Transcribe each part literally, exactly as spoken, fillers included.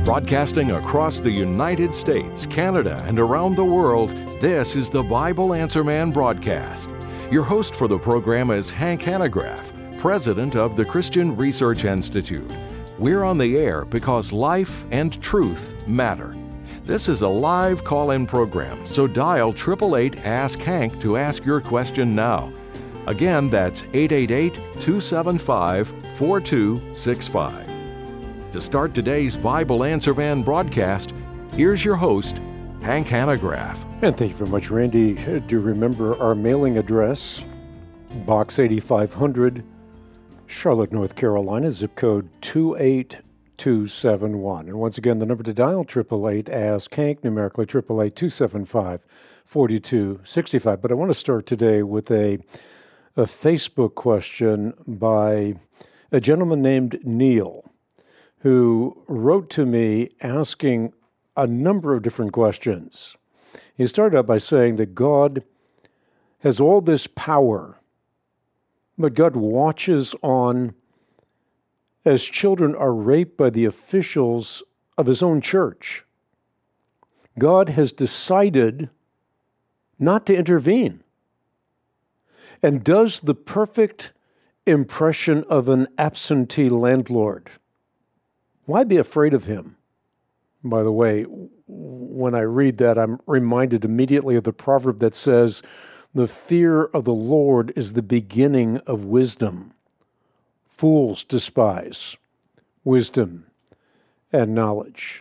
Broadcasting across the United States, Canada, and around the world, this is the Bible Answer Man broadcast. Your host for the program is Hank Hanegraaff, President of the Christian Research Institute. We're on the air because life and truth matter. This is a live call-in program, so dial eight eight eight, ask Hank to ask your question now. Again, that's eight eight eight, two seven five, four two six five. To start today's Bible Answer Man broadcast, here's your host, Hank Hanegraaff. And thank you very much, Randy. Do remember our mailing address, Box eighty-five hundred, Charlotte, North Carolina, zip code two eight two seven one. And once again, the number to dial, eight eight eight, ask Hank, numerically eight eight eight, two seven five, four two six five. But I want to start today with a, a Facebook question by a gentleman named Neil, who wrote to me asking a number of different questions. He started out by saying that God has all this power, but God watches on as children are raped by the officials of his own church. God has decided not to intervene and does the perfect impression of an absentee landlord. Why be afraid of him? By the way, when I read that, I'm reminded immediately of the proverb that says, "The fear of the Lord is the beginning of wisdom. Fools despise wisdom and knowledge."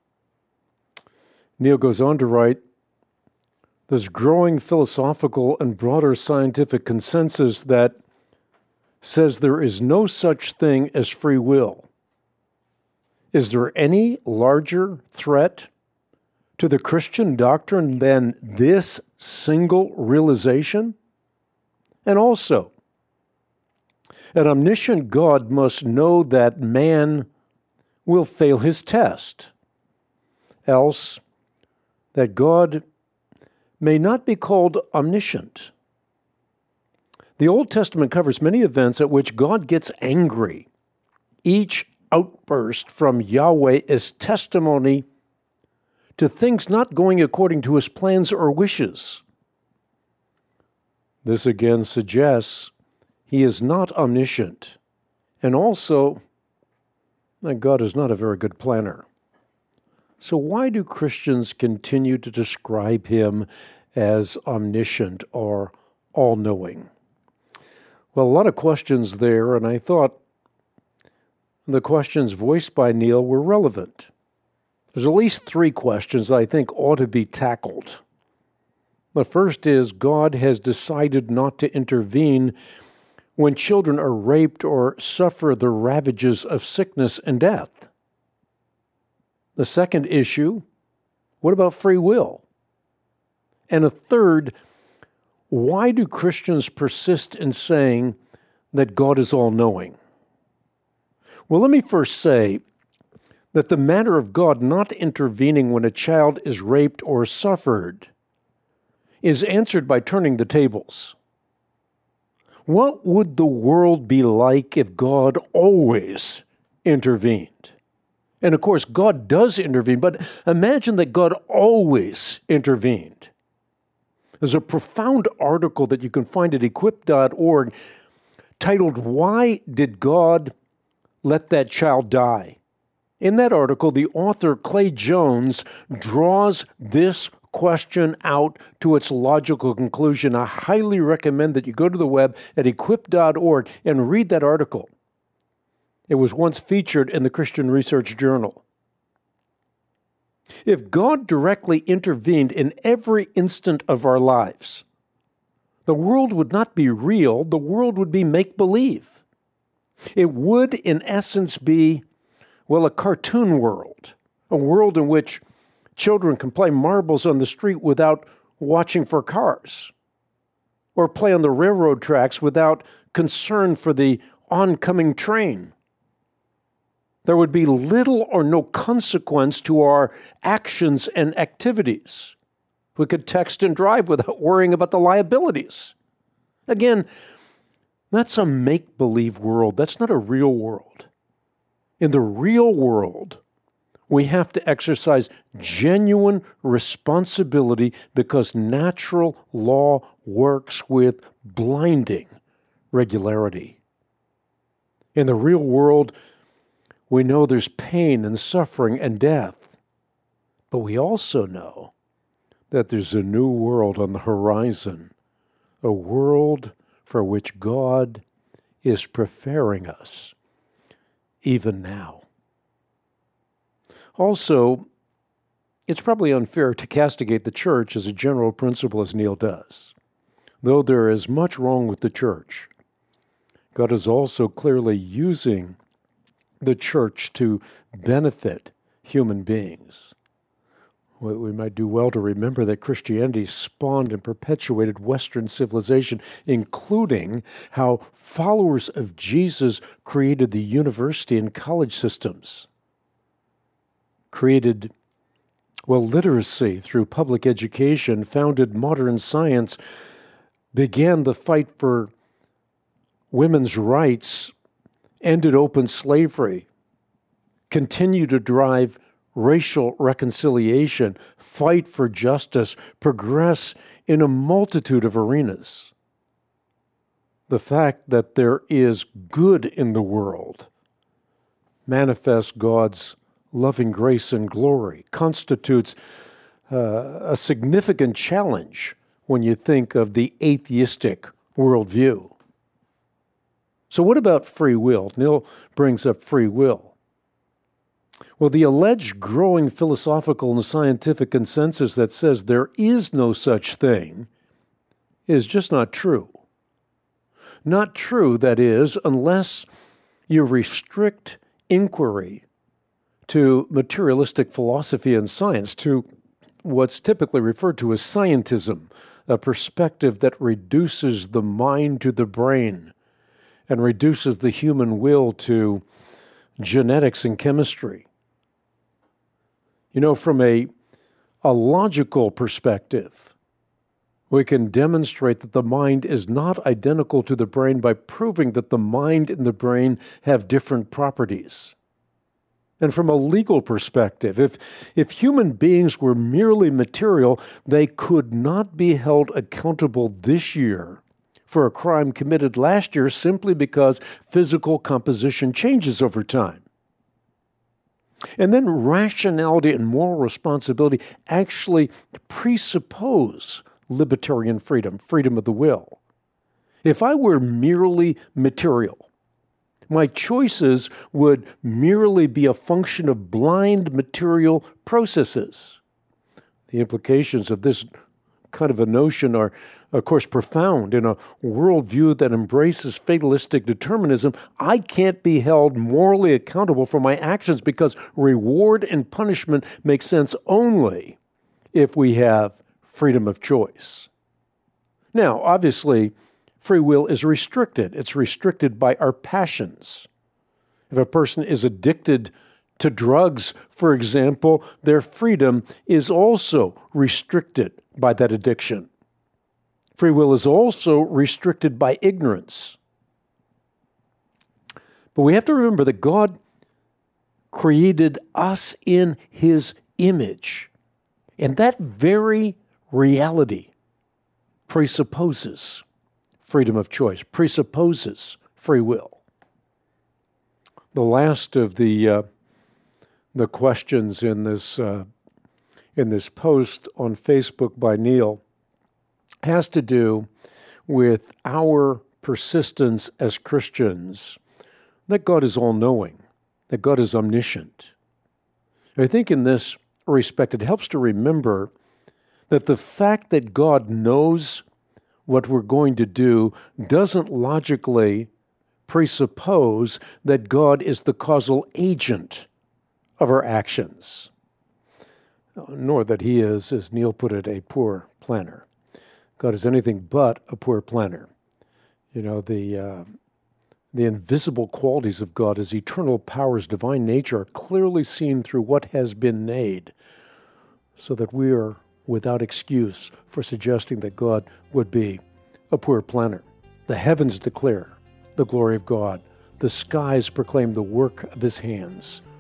Neil goes on to write, "There's growing philosophical and broader scientific consensus that says there is no such thing as free will. Is there any larger threat to the Christian doctrine than this single realization? And also, an omniscient God must know that man will fail his test, else that God may not be called omniscient. The Old Testament covers many events at which God gets angry. Each outburst from Yahweh is testimony to things not going according to his plans or wishes. This again suggests he is not omniscient, and also that God is not a very good planner. So why do Christians continue to describe him as omniscient or all-knowing?" Well, a lot of questions there, and I thought the questions voiced by Neil were relevant. There's at least three questions that I think ought to be tackled. The first is, God has decided not to intervene when children are raped or suffer the ravages of sickness and death. The second issue, what about free will? And a third, why do Christians persist in saying that God is all-knowing? Well, let me first say that the matter of God not intervening when a child is raped or suffered is answered by turning the tables. What would the world be like if God always intervened? And of course, God does intervene, but imagine that God always intervened. There's a profound article that you can find at equip dot org titled, "Why Did God Let That Child Die?" In that article, the author, Clay Jones, draws this question out to its logical conclusion. I highly recommend that you go to the web at equip dot org and read that article. It was once featured in the Christian Research Journal. If God directly intervened in every instant of our lives, the world would not be real, the world would be make-believe. It would, in essence, be, well, a cartoon world, a world in which children can play marbles on the street without watching for cars, or play on the railroad tracks without concern for the oncoming train. There would be little or no consequence to our actions and activities. We could text and drive without worrying about the liabilities. Again, that's a make-believe world. That's not a real world. In the real world, we have to exercise genuine responsibility because natural law works with blinding regularity. In the real world, we know there's pain and suffering and death, but we also know that there's a new world on the horizon, a world for which God is preparing us, even now. Also, it's probably unfair to castigate the church as a general principle as Neil does. Though there is much wrong with the church, God is also clearly using the church to benefit human beings. We might do well to remember that Christianity spawned and perpetuated Western civilization, including how followers of Jesus created the university and college systems, created, well, literacy through public education, founded modern science, began the fight for women's rights, ended open slavery, continued to drive racial reconciliation, fight for justice, progress in a multitude of arenas. The fact that there is good in the world manifests God's loving grace and glory, constitutes uh, a significant challenge when you think of the atheistic worldview. So what about free will? Neil brings up free will. Well, the alleged growing philosophical and scientific consensus that says there is no such thing is just not true. Not true, that is, unless you restrict inquiry to materialistic philosophy and science, to what's typically referred to as scientism, a perspective that reduces the mind to the brain and reduces the human will to genetics and chemistry. You know, from a, a logical perspective, we can demonstrate that the mind is not identical to the brain by proving that the mind and the brain have different properties. And from a legal perspective, if, if human beings were merely material, they could not be held accountable this year for a crime committed last year simply because physical composition changes over time. And then rationality and moral responsibility actually presuppose libertarian freedom, freedom of the will. If I were merely material, my choices would merely be a function of blind material processes. The implications of this kind of a notion are, of course, profound. In a worldview that embraces fatalistic determinism, I can't be held morally accountable for my actions because reward and punishment make sense only if we have freedom of choice. Now, obviously, free will is restricted. It's restricted by our passions. If a person is addicted to drugs, for example, their freedom is also restricted by that addiction. Free will is also restricted by ignorance. But we have to remember that God created us in His image, and that very reality presupposes freedom of choice, presupposes free will. The last of the uh, the questions in this uh, in this post on Facebook by Neil has to do with our persistence as Christians that God is all-knowing, that God is omniscient. I think in this respect, it helps to remember that the fact that God knows what we're going to do doesn't logically presuppose that God is the causal agent of our actions, nor that He is, as Neil put it, a poor planner. God is anything but a poor planner. You know, the uh, the invisible qualities of God, His eternal powers, divine nature, are clearly seen through what has been made, so that we are without excuse for suggesting that God would be a poor planner. The heavens declare the glory of God. The skies proclaim the work of His hands.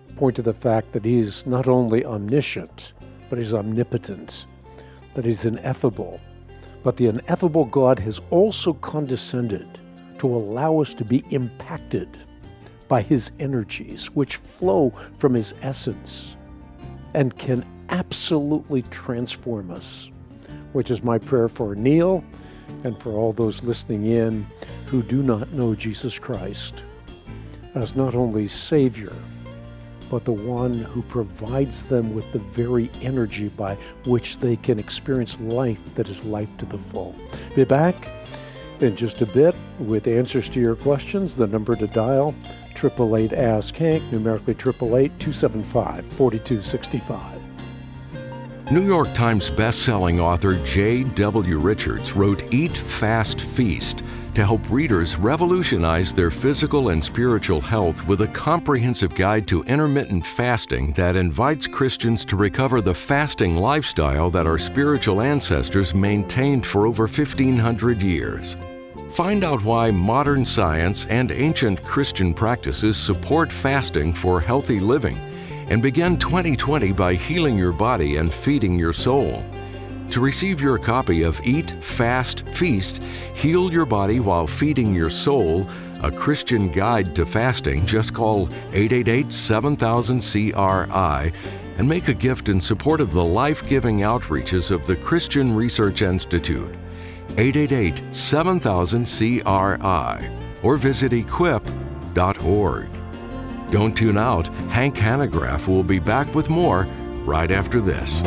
point to the fact that he's not only omniscient, but he's omnipotent, that he's ineffable. But the ineffable God has also condescended to allow us to be impacted by his energies, which flow from his essence and can absolutely transform us, which is my prayer for Neil and for all those listening in who do not know Jesus Christ as not only Savior, but the one who provides them with the very energy by which they can experience life that is life to the full. Be back in just a bit with answers to your questions. The number to dial, eight eight eight, ask Hank, numerically eight eight eight, two seven five, four two six five. New York Times best-selling author J W Richards wrote Eat, Fast, Feast to help readers revolutionize their physical and spiritual health with a comprehensive guide to intermittent fasting that invites Christians to recover the fasting lifestyle that our spiritual ancestors maintained for over fifteen hundred years. Find out why modern science and ancient Christian practices support fasting for healthy living, and begin twenty twenty by healing your body and feeding your soul. To receive your copy of Eat, Fast, Feast, Heal Your Body While Feeding Your Soul, a Christian guide to fasting, just call eight eight eight, seven thousand, C R I and make a gift in support of the life-giving outreaches of the Christian Research Institute. eight eight eight, seven thousand, C R I or visit equip dot org. Don't tune out. Hank Hanegraaff will be back with more right after this.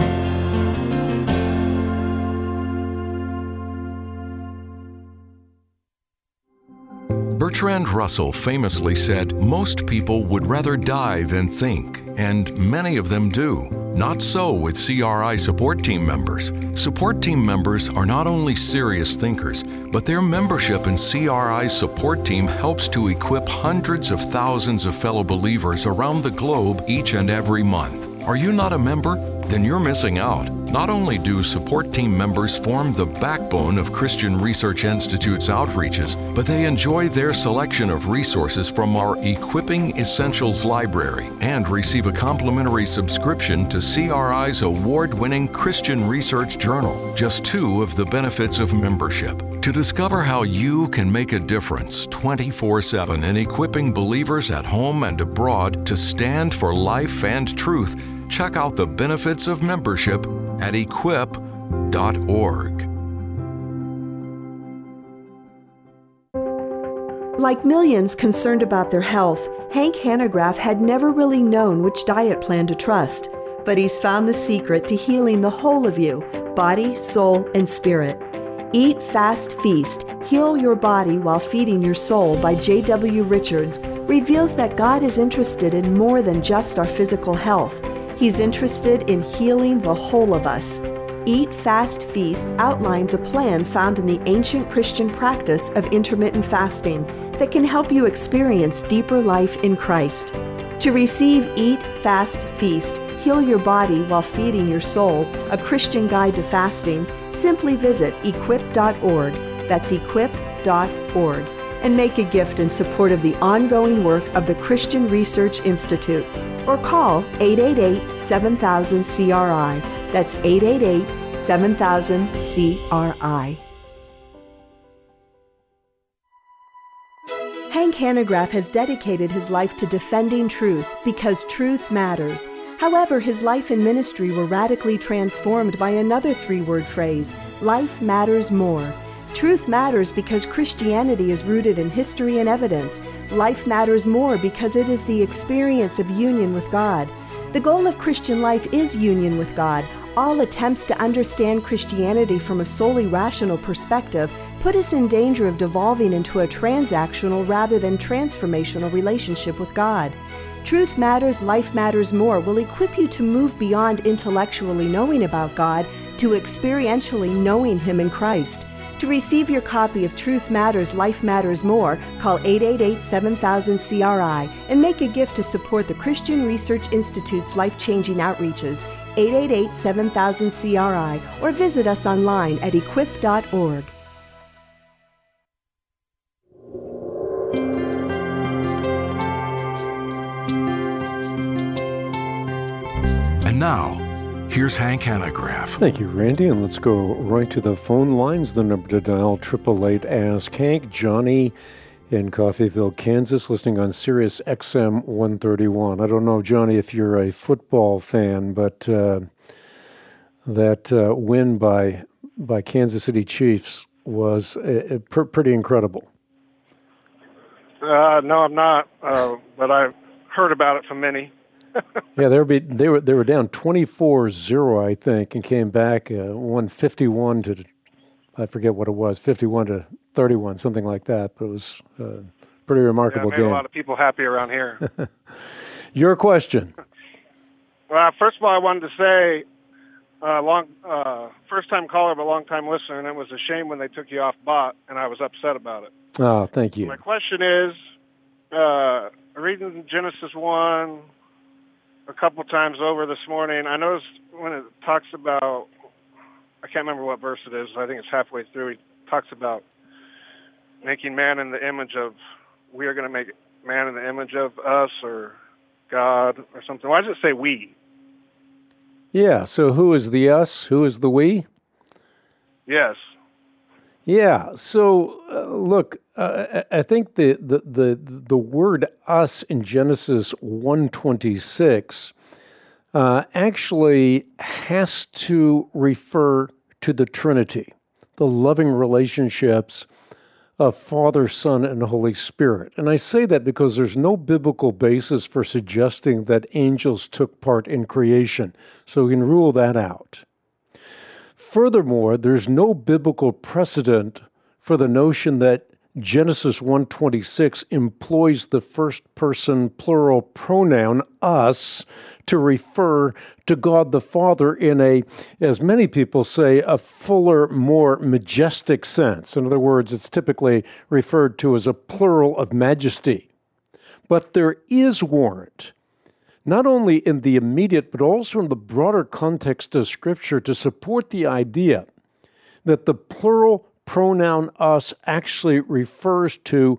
Bertrand Russell famously said, "Most people would rather die than think," and many of them do. Not so with C R I support team members. Support team members are not only serious thinkers, but their membership in C R I's support team helps to equip hundreds of thousands of fellow believers around the globe each and every month. Are you not a member? Then you're missing out. Not only do support team members form the backbone of Christian Research Institute's outreaches, but they enjoy their selection of resources from our Equipping Essentials library and receive a complimentary subscription to C R I's award-winning Christian Research Journal, just two of the benefits of membership. To discover how you can make a difference twenty-four seven in equipping believers at home and abroad to stand for life and truth, check out the benefits of membership at equip dot org. Like millions concerned about their health, Hank Hanegraaff had never really known which diet plan to trust, but he's found the secret to healing the whole of you, body, soul, and spirit. Eat, Fast, Feast, Heal Your Body While Feeding Your Soul by J W Richards reveals that God is interested in more than just our physical health. He's interested in healing the whole of us. Eat, Fast, Feast outlines a plan found in the ancient Christian practice of intermittent fasting that can help you experience deeper life in Christ. To receive Eat, Fast, Feast, Heal Your Body While Feeding Your Soul, a Christian guide to fasting, simply visit equip dot org. That's equip dot org. And make a gift in support of the ongoing work of the Christian Research Institute. Or call eight eight eight, seven thousand, C R I. That's eight eight eight, seven thousand, C R I. Hank Hanegraaff has dedicated his life to defending truth because truth matters. However, his life and ministry were radically transformed by another three-word phrase, life matters more. Truth matters because Christianity is rooted in history and evidence. Life matters more because it is the experience of union with God. The goal of Christian life is union with God. All attempts to understand Christianity from a solely rational perspective put us in danger of devolving into a transactional rather than transformational relationship with God. Truth Matters, Life Matters More will equip you to move beyond intellectually knowing about God to experientially knowing Him in Christ. To receive your copy of Truth Matters, Life Matters More, call eight eight eight, seven thousand, C R I and make a gift to support the Christian Research Institute's life-changing outreaches, eight eight eight, seven thousand, C R I, or visit us online at equip dot org. now, here's Hank Hanegraaff. Thank you, Randy. And let's go right to the phone lines. The number to dial, eight eight eight, ask Hank. Johnny in Coffeyville, Kansas, listening on Sirius X M one thirty-one. I don't know, Johnny, if you're a football fan, but uh, that uh, win by by Kansas City Chiefs was uh, pr- pretty incredible. Uh, no, I'm not, uh, but I've heard about it from many. Yeah, they were be, they were they were down twenty-four zero, I think, and came back uh, won fifty-one to, I forget what it was, fifty-one to thirty-one, something like that. But it was a pretty remarkable yeah, it made game. A lot of people happy around here. Your question. Well, first of all, I wanted to say, uh, long uh, first time caller but long time listener, and it was a shame when they took you off bot, and I was upset about it. Oh, thank you. My question is, uh, reading Genesis one a couple times over this morning, I noticed when it talks about, I can't remember what verse it is, I think it's halfway through, he talks about making man in the image of, we are going to make man in the image of us or God or something. Why does it say we? Yeah, so who is the us? Who is the we? Yes. Yeah, so uh, look, uh, I think the, the, the, the word us in Genesis one twenty-six uh, actually has to refer to the Trinity, the loving relationships of Father, Son, and Holy Spirit. And I say that because there's no biblical basis for suggesting that angels took part in creation, so we can rule that out. Furthermore, there's no biblical precedent for the notion that Genesis one twenty-six employs the first-person plural pronoun, us, to refer to God the Father in a, as many people say, a fuller, more majestic sense. In other words, it's typically referred to as a plural of majesty. But there is warrant, not only in the immediate, but also in the broader context of Scripture, to support the idea that the plural pronoun us actually refers to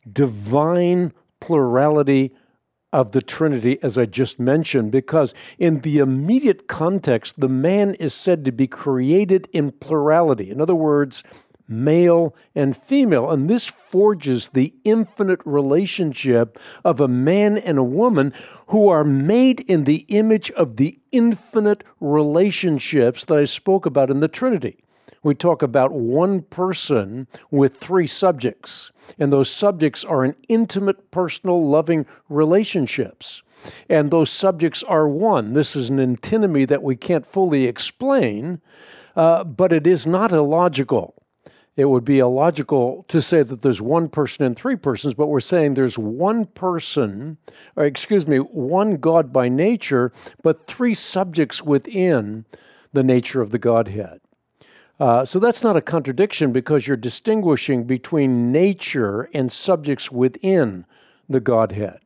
divine plurality of the Trinity, as I just mentioned, because in the immediate context, the man is said to be created in plurality. In other words, male and female. And this forges the infinite relationship of a man and a woman who are made in the image of the infinite relationships that I spoke about in the Trinity. We talk about one person with three subjects, and those subjects are in intimate, personal, loving relationships. And those subjects are one. This is an antinomy that we can't fully explain, uh, but it is not illogical. It would be illogical to say that there's one person and three persons, but we're saying there's one person, or excuse me, one God by nature, but three subjects within the nature of the Godhead. Uh, so that's not a contradiction because you're distinguishing between nature and subjects within the Godhead.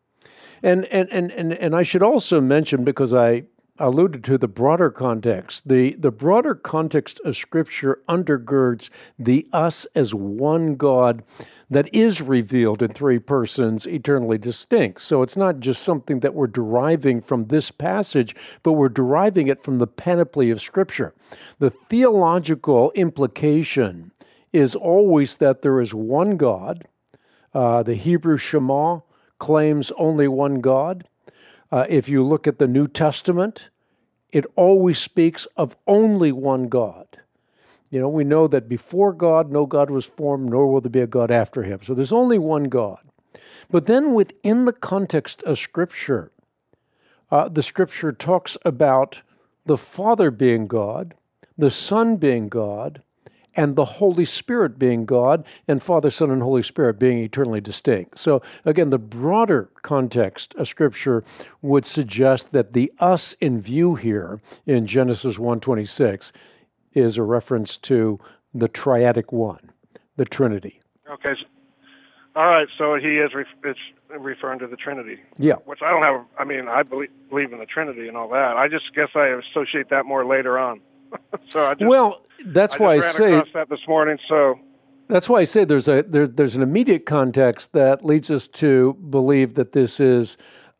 And and and and, and I should also mention, because I alluded to the broader context, the, the broader context of Scripture undergirds the us as one God that is revealed in three persons eternally distinct. So it's not just something that we're deriving from this passage, but we're deriving it from the panoply of Scripture. The theological implication is always that there is one God. Uh, the Hebrew Shema claims only one God. Uh, if you look at the New Testament, it always speaks of only one God. You know, we know that before God, no God was formed, nor will there be a God after him. So there's only one God. But then within the context of Scripture, uh, the Scripture talks about the Father being God, the Son being God, and the Holy Spirit being God, and Father, Son, and Holy Spirit being eternally distinct. So again, the broader context of Scripture would suggest that the us in view here in Genesis one twenty-six is a reference to the triadic one, the Trinity. Okay. All right, so he is ref- it's referring to the Trinity. Yeah. Which I don't have, I mean, I believe, believe in the Trinity and all that. I just guess I associate that more later on. so I just, well, that's I why I just say ran across that this morning. So that's why I say there's a there, there's an immediate context that leads us to believe that this is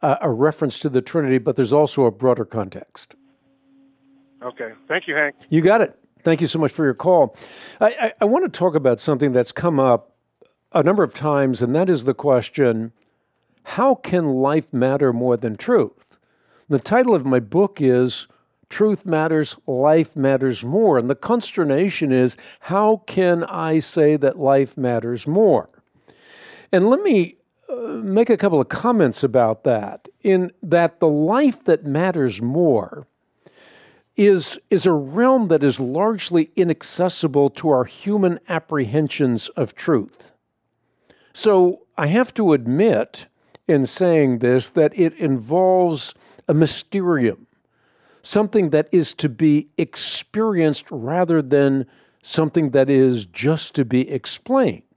uh, a reference to the Trinity, but there's also a broader context. Okay. Thank you, Hank. You got it. Thank you so much for your call. I, I, I want to talk about something that's come up a number of times, and that is the question, how can life matter more than truth? The title of my book is Truth Matters, Life Matters More. And the consternation is, how can I say that life matters more? And let me uh, make a couple of comments about that, in that the life that matters more is, is a realm that is largely inaccessible to our human apprehensions of truth. So I have to admit, in saying this, that it involves a mysterium, something that is to be experienced rather than something that is just to be explained.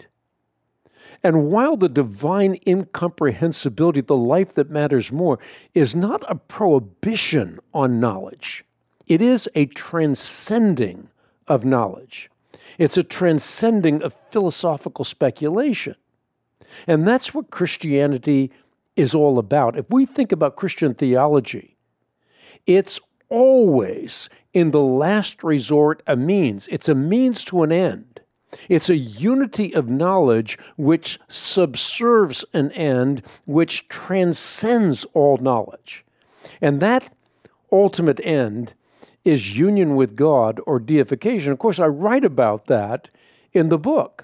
And while the divine incomprehensibility, the life that matters more, is not a prohibition on knowledge, it is a transcending of knowledge. It's a transcending of philosophical speculation. And that's what Christianity is all about. If we think about Christian theology, it's always, in the last resort, a means. It's a means to an end. It's a unity of knowledge which subserves an end, which transcends all knowledge. And that ultimate end is union with God or deification. Of course, I write about that in the book.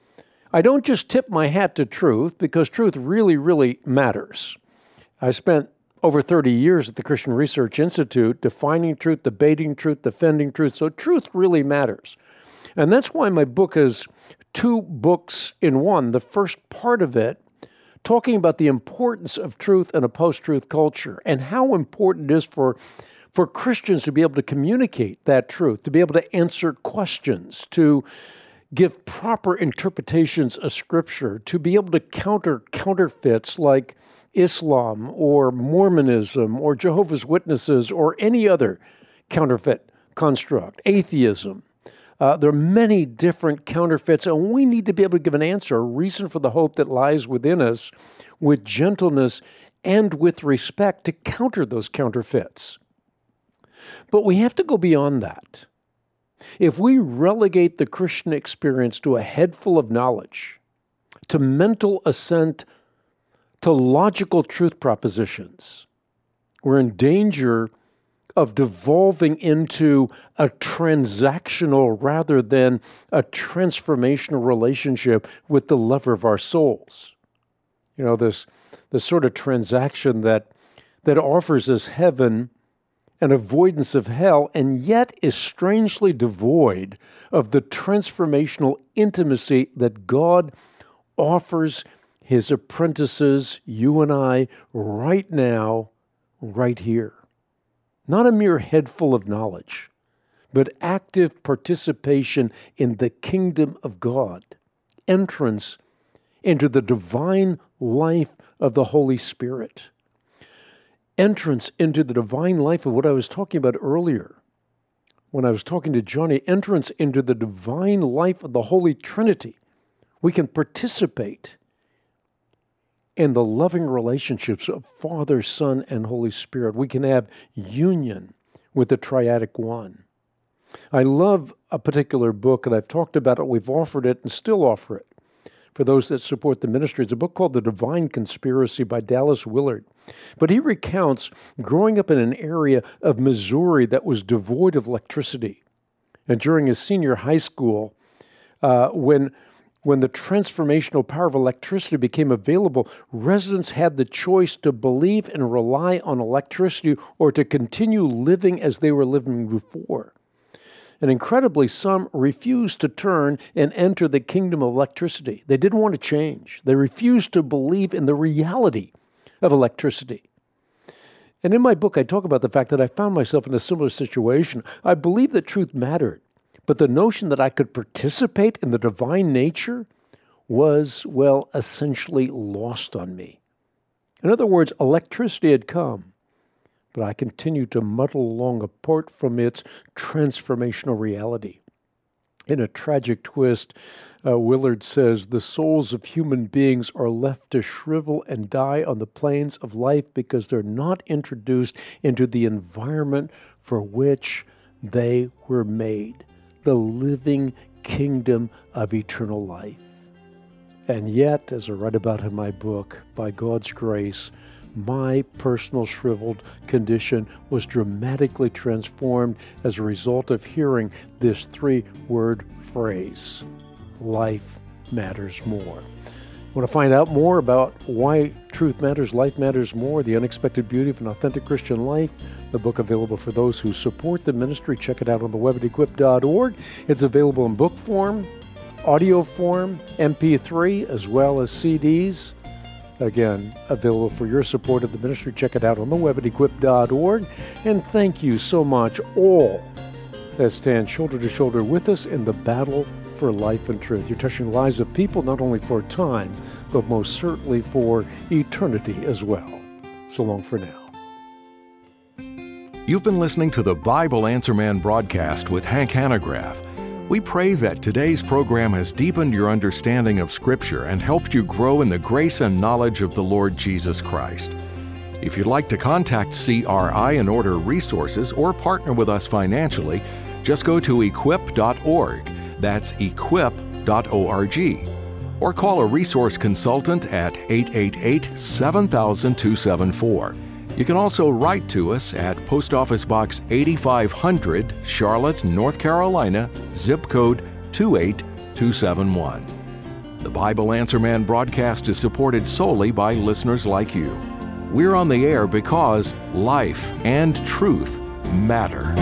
I don't just tip my hat to truth, because truth really, really matters. I spent over thirty years at the Christian Research Institute defining truth, debating truth, defending truth, so truth really matters. And that's why my book is two books in one. The first part of it, talking about the importance of truth in a post-truth culture and how important it is for, for Christians to be able to communicate that truth, to be able to answer questions, to give proper interpretations of Scripture, to be able to counter counterfeits like Islam or Mormonism or Jehovah's Witnesses or any other counterfeit construct, atheism. Uh, there are many different counterfeits, and we need to be able to give an answer, a reason for the hope that lies within us, with gentleness and with respect to counter those counterfeits. But we have to go beyond that. If we relegate the Christian experience to a head full of knowledge, to mental assent, to logical truth propositions, we're in danger of devolving into a transactional rather than a transformational relationship with the lover of our souls. You know, this, this sort of transaction that, that offers us heaven and avoidance of hell, and yet is strangely devoid of the transformational intimacy that God offers His apprentices, you and I, right now, right here. Not a mere head full of knowledge, but active participation in the kingdom of God, entrance into the divine life of the Holy Spirit, entrance into the divine life of what I was talking about earlier when I was talking to Johnny, entrance into the divine life of the Holy Trinity. We can participate in the loving relationships of Father, Son, and Holy Spirit. We can have union with the Triadic One. I love a particular book, and I've talked about it, we've offered it, and still offer it for those that support the ministry. It's a book called The Divine Conspiracy by Dallas Willard. But he recounts growing up in an area of Missouri that was devoid of electricity. And during his senior high school, uh, when When the transformational power of electricity became available, residents had the choice to believe and rely on electricity or to continue living as they were living before. And incredibly, some refused to turn and enter the kingdom of electricity. They didn't want to change. They refused to believe in the reality of electricity. And in my book, I talk about the fact that I found myself in a similar situation. I believed that truth mattered. But the notion that I could participate in the divine nature was, well, essentially lost on me. In other words, electricity had come, but I continued to muddle along apart from its transformational reality. In a tragic twist, uh, Willard says, the souls of human beings are left to shrivel and die on the plains of life because they're not introduced into the environment for which they were made, the living kingdom of eternal life. And yet, as I write about in my book, by God's grace, my personal shriveled condition was dramatically transformed as a result of hearing this three-word phrase, life matters more. Want to find out more about why truth matters, life matters more, the unexpected beauty of an authentic Christian life? The book available for those who support the ministry. Check it out on the web at equip dot org. It's available in book form, audio form, M P three, as well as C Ds. Again, available for your support of the ministry. Check it out on the web at equip dot org. And thank you so much, all that stand shoulder to shoulder with us in the battle for life and truth. You're touching the lives of people not only for time, but most certainly for eternity as well. So long for now. You've been listening to the Bible Answer Man broadcast with Hank Hanegraaff. We pray that today's program has deepened your understanding of Scripture and helped you grow in the grace and knowledge of the Lord Jesus Christ. If you'd like to contact C R I and order resources or partner with us financially, just go to equip dot org. That's equip dot org. Or call a resource consultant at eight eight eight, seven thousand, two seven four. You can also write to us at Post Office Box eighty-five hundred, Charlotte, North Carolina, zip code two eight two seven one. The Bible Answer Man broadcast is supported solely by listeners like you. We're on the air because life and truth matter.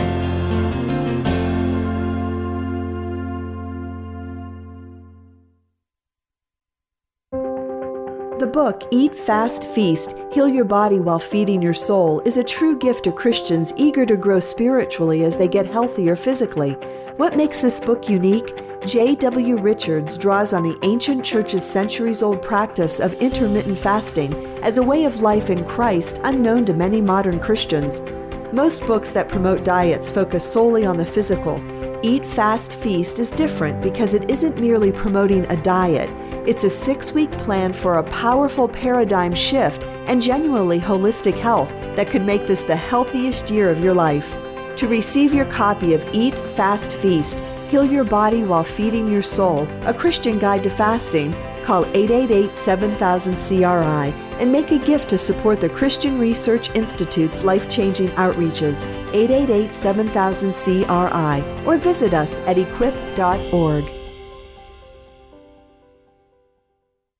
The book, Eat, Fast, Feast, Heal Your Body While Feeding Your Soul, is a true gift to Christians eager to grow spiritually as they get healthier physically. What makes this book unique? J W Richards draws on the ancient church's centuries-old practice of intermittent fasting as a way of life in Christ unknown to many modern Christians. Most books that promote diets focus solely on the physical. Eat, Fast, Feast is different because it isn't merely promoting a diet. It's a six-week plan for a powerful paradigm shift and genuinely holistic health that could make this the healthiest year of your life. To receive your copy of Eat, Fast, Feast, Heal Your Body While Feeding Your Soul, a Christian Guide to Fasting, call eight eight eight, seven thousand, C R I and make a gift to support the Christian Research Institute's life-changing outreaches, eight eight eight, seven thousand, C R I, or visit us at equip dot org.